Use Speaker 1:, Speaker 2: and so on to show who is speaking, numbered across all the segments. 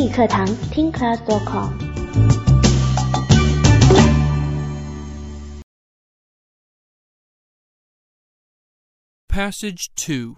Speaker 1: 语课堂听 class.com。
Speaker 2: Passage 2.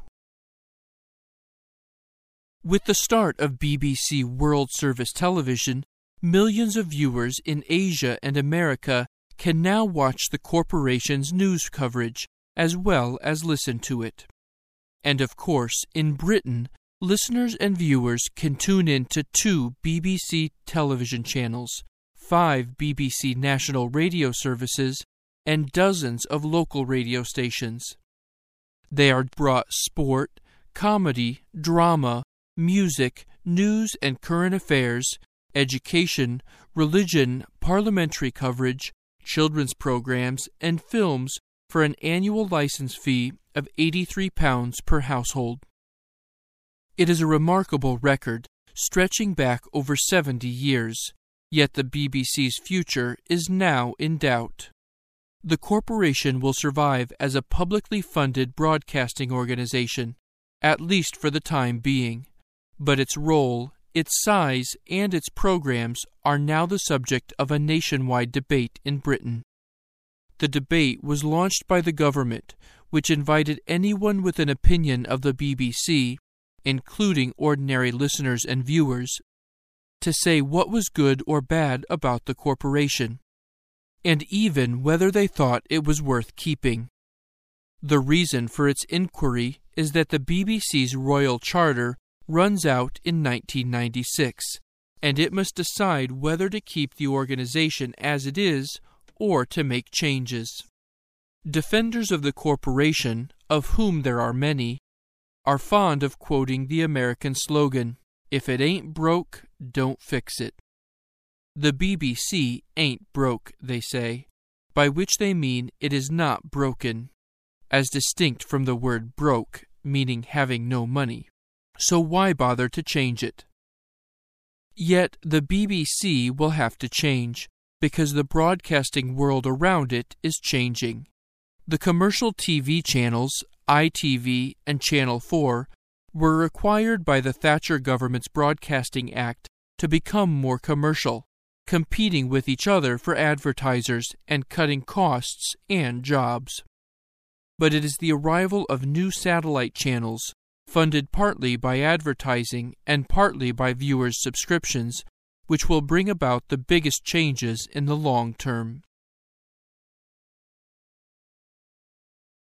Speaker 2: With the start of BBC World Service Television, millions of viewers in Asia and America can now watch the corporation's news coverage, as well as listen to it. And of course, in Britain, listeners and viewers can tune in to 2 BBC television channels, 5 BBC national radio services, and dozens of local radio stations. They are brought sport, comedy, drama, music, news and current affairs, education, religion, parliamentary coverage, children's programs, and films for an annual license fee of £83 per household. It is a remarkable record, stretching back over 70 years, yet the BBC's future is now in doubt. The corporation will survive as a publicly funded broadcasting organization, at least for the time being, but its role, its size, and its programs are now the subject of a nationwide debate in Britain. The debate was launched by the government, which invited anyone with an opinion of the BBC, including ordinary listeners and viewers, to say what was good or bad about the corporation, and even whether they thought it was worth keeping. The reason for its inquiry is that the BBC's Royal Charter runs out in 1996, and it must decide whether to keep the organization as it is or to make changes. Defenders of the corporation, of whom there are many, are fond of quoting the American slogan, "If it ain't broke, don't fix it." The BBC ain't broke, they say, by which they mean it is not broken, as distinct from the word broke, meaning having no money. So why bother to change it? Yet the BBC will have to change, because the broadcasting world around it is changing. The commercial TV channels, ITV and Channel 4, were required by the Thatcher government's Broadcasting Act to become more commercial, competing with each other for advertisers and cutting costs and jobs. But it is the arrival of new satellite channels, funded partly by advertising and partly by viewers' subscriptions, which will bring about the biggest changes in the long term.